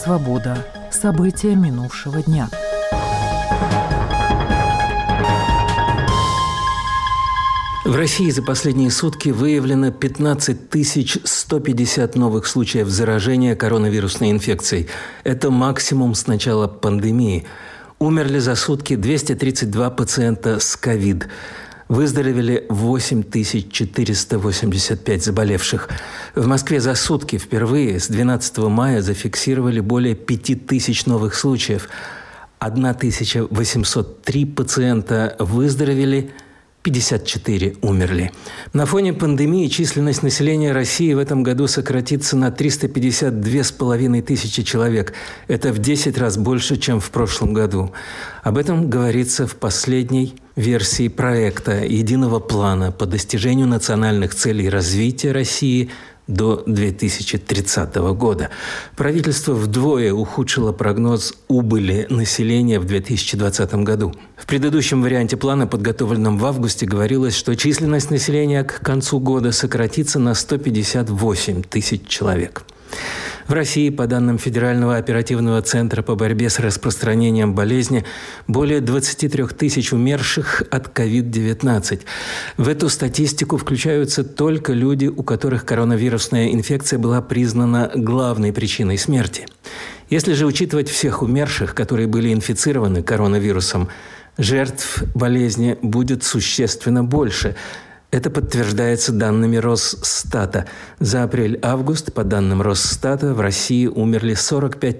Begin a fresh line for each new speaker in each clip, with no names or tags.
Свобода. События минувшего дня.
В России за последние сутки выявлено 15 150 новых случаев заражения коронавирусной инфекцией. Это максимум с начала пандемии. Умерли за сутки 232 пациента с ковид. Выздоровели 8485 заболевших. В Москве за сутки впервые с 12 мая зафиксировали более 5000 новых случаев. 1803 пациента выздоровели, 54 умерли. На фоне пандемии численность населения России в этом году сократится на 352,5 тысячи человек. Это в 10 раз больше, чем в прошлом году. Об этом говорится в последней версии проекта «Единого плана по достижению национальных целей развития России до 2030 года». Правительство вдвое ухудшило прогноз убыли населения в 2020 году. В предыдущем варианте плана, подготовленном в августе, говорилось, что численность населения к концу года сократится на 158 тысяч человек. В России, по данным Федерального оперативного центра по борьбе с распространением болезни, более 23 тысяч умерших от COVID-19. В эту статистику включаются только люди, у которых коронавирусная инфекция была признана главной причиной смерти. Если же учитывать всех умерших, которые были инфицированы коронавирусом, жертв болезни будет существенно больше. Это подтверждается данными Росстата. За апрель-август, по данным Росстата, в России умерли 45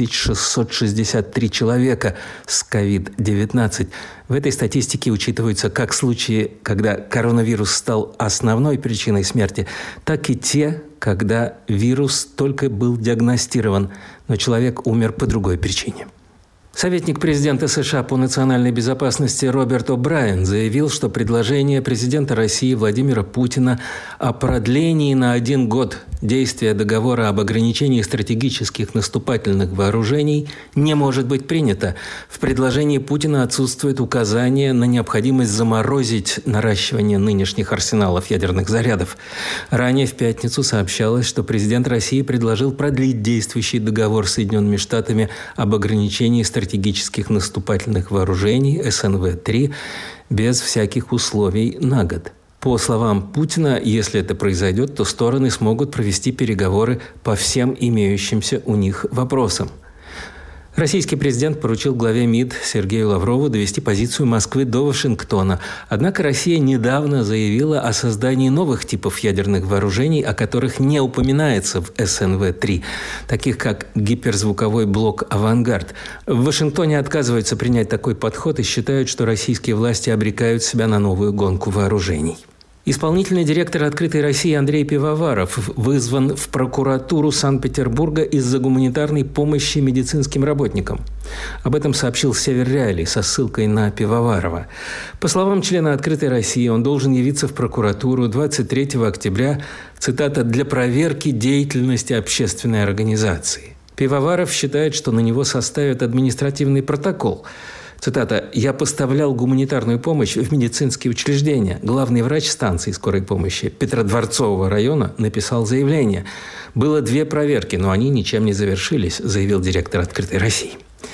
663 человека с COVID-19. В этой статистике учитываются как случаи, когда коронавирус стал основной причиной смерти, так и те, когда вирус только был диагностирован, но человек умер по другой причине. Советник президента США по национальной безопасности Роберт О'Брайен заявил, что предложение президента России Владимира Путина о продлении на 1 год действия договора об ограничении стратегических наступательных вооружений не может быть принято. В предложении Путина отсутствует указание на необходимость заморозить наращивание нынешних арсеналов ядерных зарядов. Ранее в пятницу сообщалось, что президент России предложил продлить действующий договор с Соединенными Штатами об ограничении стратегических наступательных вооружений СНВ-3 без всяких условий на год. По словам Путина, если это произойдет, то стороны смогут провести переговоры по всем имеющимся у них вопросам. Российский президент поручил главе МИД Сергею Лаврову довести позицию Москвы до Вашингтона. Однако Россия недавно заявила о создании новых типов ядерных вооружений, о которых не упоминается в СНВ-3, таких как гиперзвуковой блок «Авангард». В Вашингтоне отказываются принять такой подход и считают, что российские власти обрекают себя на новую гонку вооружений. Исполнительный директор «Открытой России» Андрей Пивоваров вызван в прокуратуру Санкт-Петербурга из-за гуманитарной помощи медицинским работникам. Об этом сообщил «Север Реалий» со ссылкой на Пивоварова. По словам члена «Открытой России», он должен явиться в прокуратуру 23 октября, цитата, «для проверки деятельности общественной организации». Пивоваров считает, что на него составят административный протокол. Цитата, «Я поставлял гуманитарную помощь в медицинские учреждения. Главный врач станции скорой помощи Петродворцового района написал заявление. Было 2 проверки, но они ничем не завершились», заявил директор «Открытой России».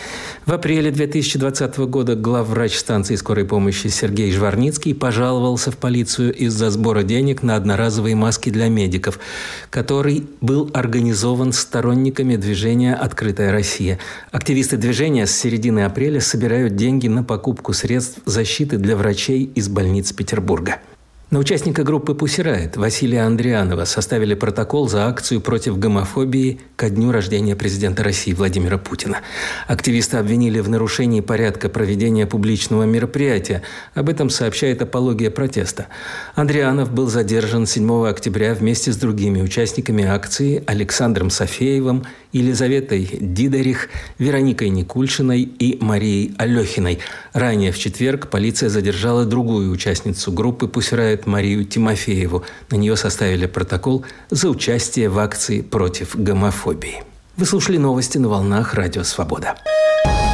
В апреле 2020 года главврач станции скорой помощи Сергей Жварницкий пожаловался в полицию из-за сбора денег на одноразовые маски для медиков, который был организован сторонниками движения «Открытая Россия». Активисты движения с середины апреля собирают деньги на покупку средств защиты для врачей из больниц Петербурга. На участника группы «Пусси Райот» Василия Андрианова составили протокол за акцию против гомофобии ко дню рождения президента России Владимира Путина. Активисты обвинили в нарушении порядка проведения публичного мероприятия. Об этом сообщает «Апология протеста». Андрианов был задержан 7 октября вместе с другими участниками акции Александром Софеевым, Елизаветой Дидерих, Вероникой Никульшиной и Марией Алехиной. Ранее в четверг полиция задержала другую участницу группы «Пусси Райот» Марию Тимофееву. На нее составили протокол за участие в акции против гомофобии. Вы слушали новости на волнах Радио Свобода.